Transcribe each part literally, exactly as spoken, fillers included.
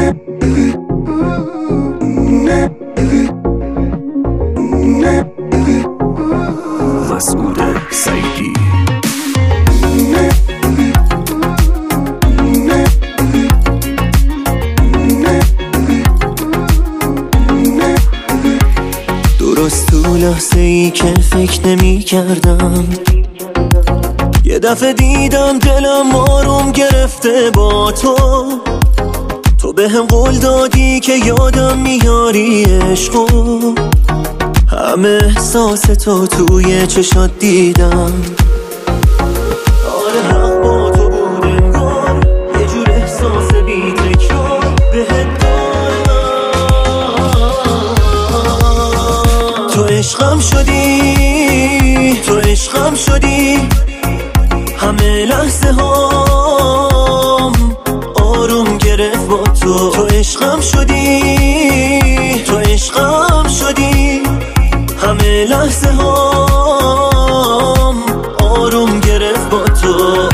مسعود سعیدی. درست تو لحظه ای که فکر نمی کردم، یه دفعه دیدم دلم آروم گرفته با تو. تو به هم قول دادی که یادم میاری عشقو، همه احساس تو توی چشات دیدم. آره حق با تو بود انگار، یه جور احساس بی تکرار بهت دارم. تو عشقم شدی، تو عشقم شدی، همه لحظه هام آروم گرفت با تو. تو عشقم شدی، تو عشقم شدی، همه لحظه هام آروم گرفت با تو.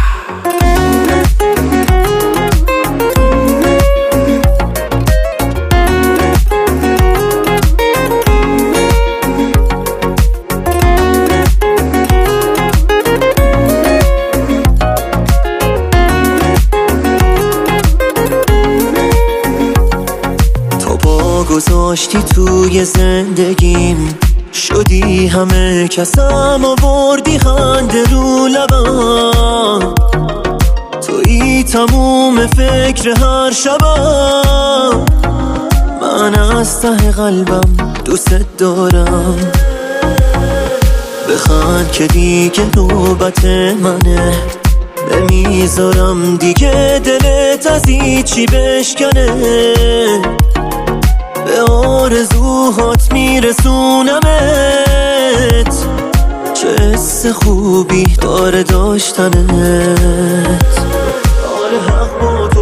گذاشتی توی زندگیم، شدی همه کسم، آوردی خنده رو لبم. تویی تموم فکر هر شبم، من از ته قلبم دوست دارم. بخند که دیگه نوبت منه، نمیذارم دیگه دلت از هیچی بشکنه. به آرزوهات میرسونمت، چه حس خوبی داره داشتنت. آره حق بود